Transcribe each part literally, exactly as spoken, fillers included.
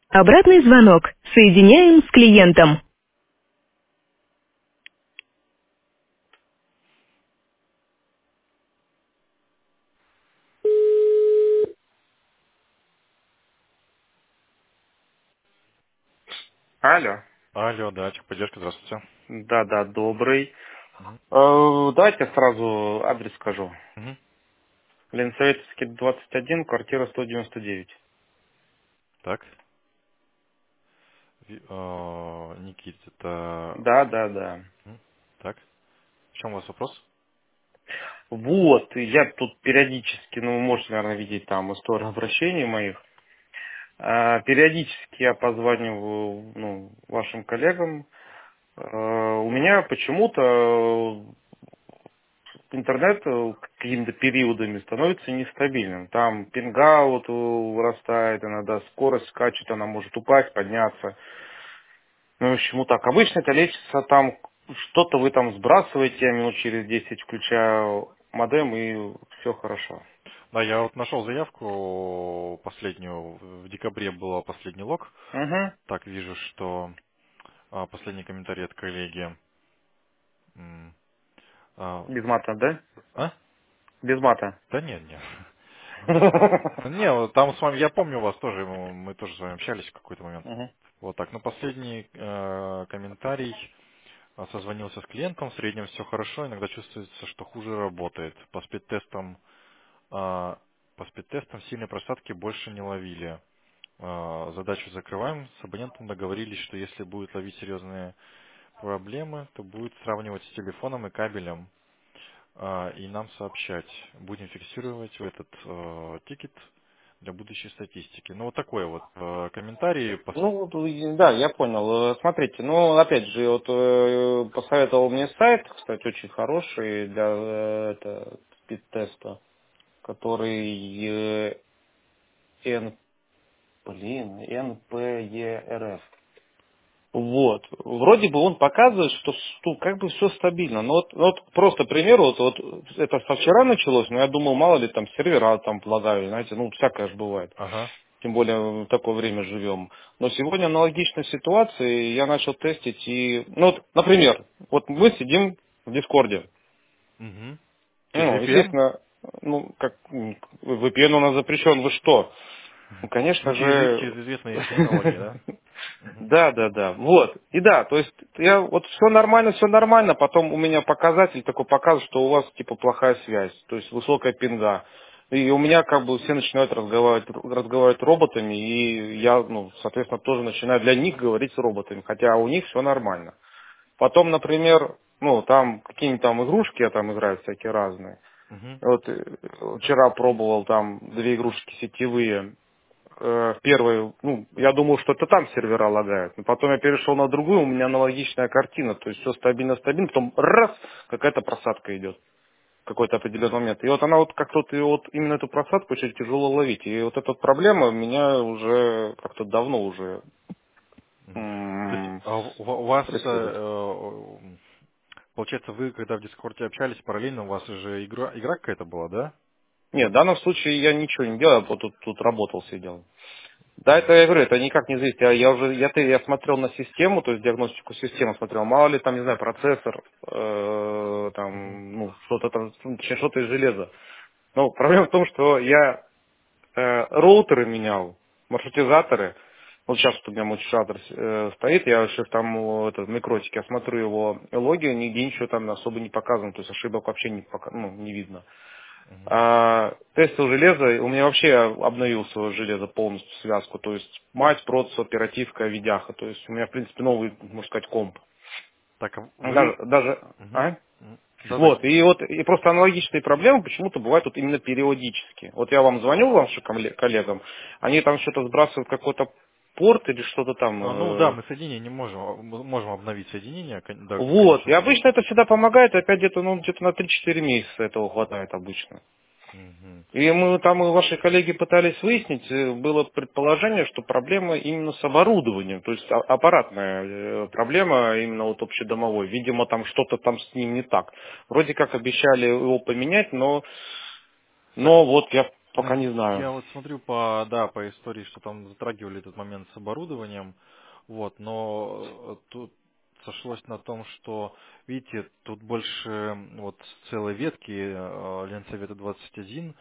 Обратный звонок. Соединяем с клиентом. Алло. Алло, да, техподдержка, здравствуйте. Да-да, добрый. Мгм. Э, Давайте я сразу адрес скажу. Мгм. Ленсоветский, двадцать один, квартира сто девяносто девять. Так, Ви- э, Никит, это... Да, да, да. Мгм. Так, в чем у вас вопрос? Вот, я тут периодически, ну, вы можете, наверное, видеть там историю обращений моих. А, Периодически я позваниваю, ну, вашим коллегам. Э, У меня почему-то интернет э, какими-то периодами становится нестабильным. Там пингаут э, вырастает, иногда скорость скачет, она может упасть, подняться. Ну, в общем, вот так. Обычно это лечится там, что-то вы там сбрасываете, я минут через десять включаю модем, и все хорошо. Да, я вот нашел заявку последнюю, в декабре был последний лог. Угу. Так, вижу, что а, последний комментарий от коллеги. М, а, Без мата, да? а? Без мата. Да нет, нет. Не, вот там с вами, я помню вас тоже, мы мы тоже с вами общались в какой-то момент. Мгм. Вот так, но последний э, комментарий. А, Созвонился с клиентом, в среднем все хорошо, иногда чувствуется, что хуже работает. По спид-тестам, а, по спид-тестам сильной просадки больше не ловили. А, Задачу закрываем. С абонентом договорились, что если будет ловить серьезные проблемы, то будет сравнивать с телефоном и кабелем а, и нам сообщать. Будем фиксировать в этот э, тикет для будущей статистики. Ну вот такой вот э, комментарий. Пос- Ну, вот, и- да, я понял. Э, Смотрите, ну, опять же, вот э, посоветовал мне сайт, кстати, очень хороший для э, это, спид-теста, который э, N, блин, эн пэ е эр эф. Вот. Вроде бы он показывает, что с- ну, как бы все стабильно. Но вот, вот просто, к примеру, вот, вот это со вчера началось, но я думал, мало ли там сервера там лагают, знаете, ну, всякое же бывает. Ага. Тем более в такое время живем. Но сегодня аналогичная ситуация, и я начал тестить, и, ну, вот, например, вот мы сидим в Дискорде. Мгм. Через Ну, ви пи эн? естественно, ну, как м, ви пи эн у нас запрещен, вы что? Ну, конечно Ну, через, же, через известные технологии, да? Мгм. да, да, да. Вот. И да, то есть я вот все нормально, все нормально, потом у меня показатель такой показывает, что у вас типа плохая связь, то есть высокая пинга. И у меня как бы все начинают разговаривать, разговаривать роботами, и я, ну, соответственно, тоже начинаю для них говорить с роботами, хотя у них все нормально. Потом, например, ну, там какие-нибудь там игрушки, я там играю всякие разные. Мгм. Вот э, вчера пробовал там две игрушки сетевые, э, первой, ну, я думал, что это там сервера лагают. Но потом я перешел на другую, у меня аналогичная картина. То есть все стабильно-стабильно, потом раз, какая-то просадка идет в какой-то определенный момент. И вот она вот как-то вот, и вот именно эту просадку очень тяжело ловить. И вот эта вот проблема меня уже как-то давно уже Мгм. То есть м, а у у вас, э, преследует. э, получается, вы когда в Дискорде общались параллельно, у вас уже игра, игра какая-то была, да? Нет, в данном случае я ничего не делал, вот тут, тут работал, сидел. Да, это Мгм. я говорю, это никак не зависит. Я, я уже, я, я смотрел на систему, то есть диагностику системы смотрел, мало ли там, не знаю, процессор, э, Мгм. там, ну, что-то там, ну, точнее, что-то из железа. Но проблема в том, что я э, роутеры менял, маршрутизаторы. Вот сейчас вот у меня маршрутизатор э, стоит, я сейчас там э, этот, в микротике, я смотрю его логи, нигде ничего там особо не показано, то есть ошибок вообще не, пока, ну, не видно. Мгм. А, тестил железо, у меня вообще я обновил свое железо полностью, связку, то есть мать, процесс, оперативка, видяха, то есть у меня, в принципе, новый, можно сказать, комп. Так, а Даже, вы... даже, Мгм. а? Мгм. Да-да. Вот, и вот, и просто аналогичные проблемы почему-то бывают вот именно периодически. Вот я вам звоню, вашим колле- коллегам, они там что-то сбрасывают какой-то порт или что-то там, А, ну да, э, мы соединение не можем, а, мы можем обновить соединение, кон- да, вот, и конечно. обычно это всегда помогает, опять где-то, ну, где-то на три-четыре месяца этого хватает обычно. Мгм. И мы там, и ваши коллеги пытались выяснить, э, было предположение, что проблема именно с оборудованием, то есть а- аппаратная э, проблема именно вот общедомовой. Видимо, там что-то там с ним не так. Вроде как обещали его поменять, но, Так, но вот я Пока Ну, не знаю. я вот смотрю по, да, по истории, что там затрагивали этот момент с оборудованием, вот, но э, тут сошлось на том, что, видите, тут больше м, вот с целой ветки э, Ленсовета двадцать один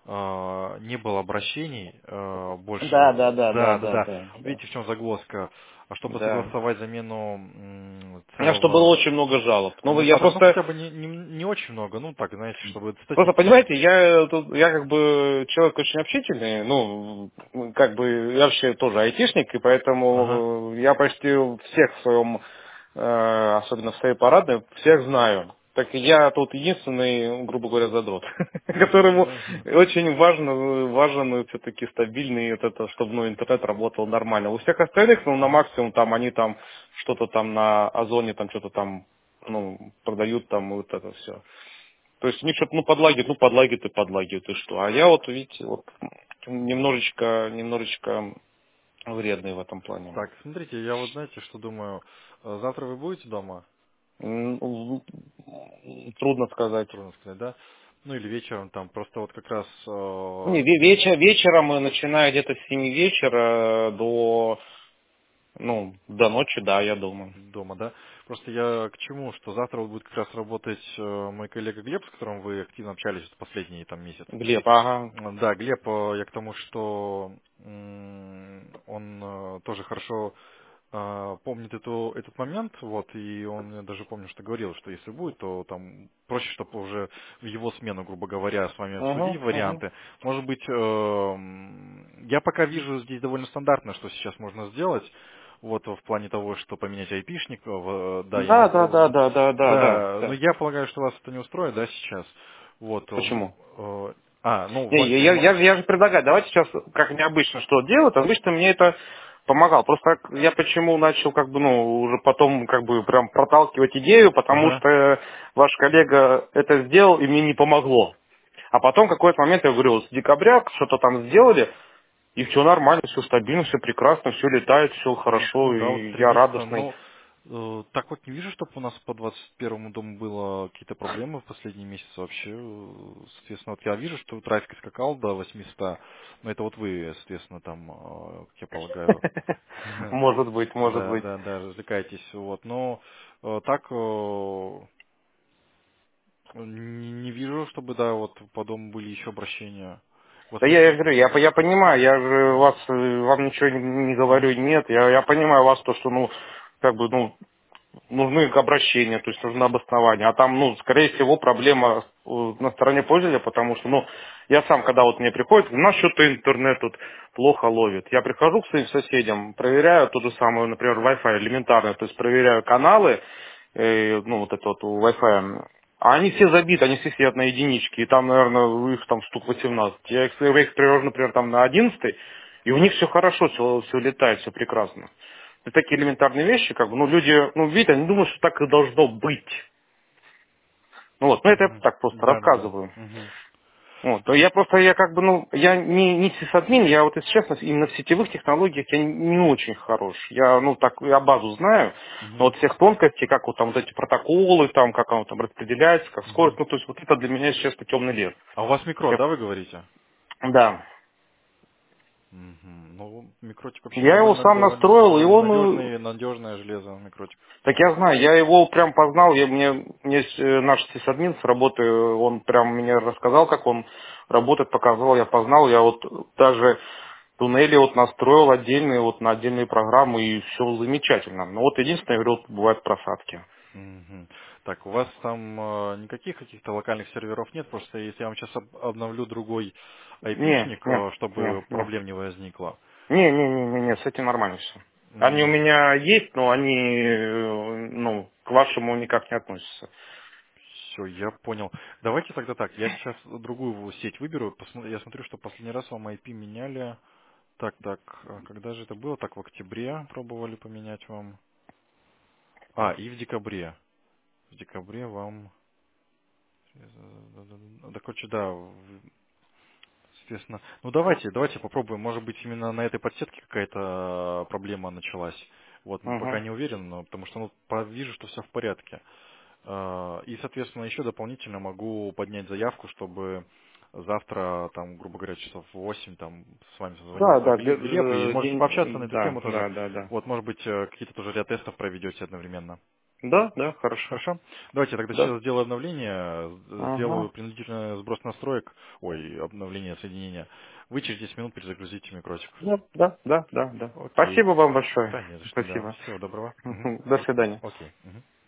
э, не было обращений э, больше. Да, да, да, да, Да, да, да, да. да, да. Видите, в чем загвоздка? А чтобы Да. согласовать замену м, У меня что было целого очень много жалоб. Ну, ну, я Саша, ну просто хотя бы не, не, не очень много, ну так, знаете, чтобы Просто, статистически. понимаете, я тут, я как бы человек очень общительный, ну, как бы я вообще тоже айтишник, и Ага. поэтому я почти всех в своем, э, особенно в своей парадной, всех знаю. Так и я тут единственный, грубо говоря, задрот, Мгм, которому да. очень важно, важен все-таки стабильный, вот это, чтобы ну, интернет работал нормально. У всех остальных, ну, на Мгм. максимум, там, они там что-то там на Озоне, там, что-то там, ну, продают там, вот это все. То есть у них что-то, ну, подлагивает, ну, подлагивает и подлагивает, и что. А я вот, видите, вот немножечко, немножечко вредный в этом плане. Так, смотрите, я вот знаете, что думаю. Э, Завтра вы будете дома? М, Трудно сказать. Трудно сказать, да? Ну или вечером там, просто вот как раз Не, э, ве- вечер, вечером, мы начиная где-то с семи вечера до, ну, до ночи, да, я думаю. дома, да? Просто я к чему, что завтра вот будет как раз работать э, мой коллега Глеб, с которым вы активно общались вот последний там месяц. Глеб, ага. М, Да, Глеб, э, я к тому, что м, он э, тоже хорошо э, помнит эту, этот момент, вот, и он мне даже помню, что говорил, что если будет, то там проще, чтобы уже в его смену, грубо говоря, с вами обсудить Угу, угу. варианты. Может быть, э, м, я пока вижу здесь довольно стандартно, что сейчас можно сделать. Вот в плане того, что поменять айпишник, э, в- да, я Да, да, да, могу, да, да, да, да, да, но да. я полагаю, что вас это не устроит, да, сейчас. Вот, э, Почему? э, а, ну, Не, в- я, я, в- я же я же предлагаю, давайте сейчас, как необычно, что делать, обычно мне это помогал. Просто так я почему начал, как бы, ну, уже потом, как бы, прям проталкивать идею, потому ага. что ваш коллега это сделал, и мне не помогло. А потом в какой-то момент я говорю, вот с декабря что-то там сделали, и все нормально, все стабильно, все прекрасно, все летает, все Ну, ну хорошо, да, вот и три я месяца, радостный. но э, так вот не вижу, чтобы у нас по двадцать первому дому было какие-то проблемы в последние месяцы вообще. Э, Соответственно, вот я вижу, что трафик скакал до восьмисот, но это вот вы, соответственно, там, э, как я полагаю, Может быть, может да, быть. да, да, развлекаетесь, вот. Но э, так э, не, не вижу, чтобы, да, вот по дому были еще обращения. Да я, я Восхищ- говорю, я, я понимаю, я же вас, э, вам ничего не, не говорю, Мгм, нет, я, я понимаю вас, то, что, ну, как бы, ну, нужны обращения, то есть нужно обоснование, а там, ну, скорее всего, проблема э, на стороне пользователя, потому что, ну, я сам, когда вот мне приходит, у нас что-то интернет тут плохо ловит, я прихожу к своим соседям, проверяю ту же самую, например, Wi-Fi элементарно, то есть проверяю каналы, э, ну, вот это вот у Wi-Fi, а они все забиты, они все сидят на единичке, и там, наверное, их там штук восемнадцать. Я их, я их привожу, например, там на одиннадцатый, и у них все хорошо, все, все летает, все прекрасно. Это такие элементарные вещи, как бы, ну, люди, ну, видите, они думают, что так и должно быть. Ну, вот, ну, это я мгм. так просто Да, да, да. рассказываю. Мгм. Вот, но я просто, я как бы, ну, я не, не сисадмин, я вот, если честно, именно в сетевых технологиях я не очень хорош. Я, ну, так, я базу знаю, но Мгм. вот всех тонкостей, как вот там вот эти протоколы, там, как оно там распределяется, как Мгм. скорость, ну, то есть вот это для меня, если честно, темный лес. А у вас микро, Я- да, вы говорите? да. Мгм. Ну, микротик вообще Я его довольно, сам довольно, настроил, и довольно он, ну, надежный, надежное железо, микротик. так я знаю, я его прям познал, я, мне, мне с- э, наш сисадмин с работы, он прям мне рассказал, как он работает, показал, я познал, я вот даже туннели вот настроил отдельные, вот на отдельные программы, и все замечательно. Но вот единственное, я говорю, вот бывают просадки. Мгм. Так, у вас там э, никаких каких-то локальных серверов нет, просто если я вам сейчас обновлю другой Не, айпишник, не, э, не, чтобы не. проблем не возникло. Не, не, не, не, не, с этим нормально все. Они у меня есть, но они, э, ну, к вашему никак не относятся. Все, я понял. Давайте тогда так, я сейчас другую сеть выберу. Посмо- Я смотрю, что последний раз вам ай пи меняли. Так, так, а когда же это было? Так, в октябре пробовали поменять вам. А, и в декабре. В декабре вам... Да, короче, да, в- соответственно. Ну, давайте, давайте попробуем. Может быть, именно на этой подсетке какая-то проблема началась. Вот, м, пока Угу. не уверен, но потому что ну, по- вижу, что все в порядке. А, И, соответственно, еще дополнительно могу поднять заявку, чтобы завтра, там, грубо говоря, часов в восемь, там, с вами Да, созвонится да, где- Глеб, Глеб, и э, можете пообщаться на день, эту тему да, тоже. да, да, да. Вот, может быть, э, какие-то тоже ряд тестов проведете одновременно. Да, да, хорошо. Хорошо? Давайте я тогда Да. сейчас сделаю обновление, з- сделаю Ага. принудительный сброс настроек, ой, обновление соединения. Вы через десять минут перезагрузите микротик. Да, да, да, да, да. Окей. Спасибо вам большое. Да, не за что, да. Спасибо. Всего доброго. Мгм. До свидания. Окей. Мгм.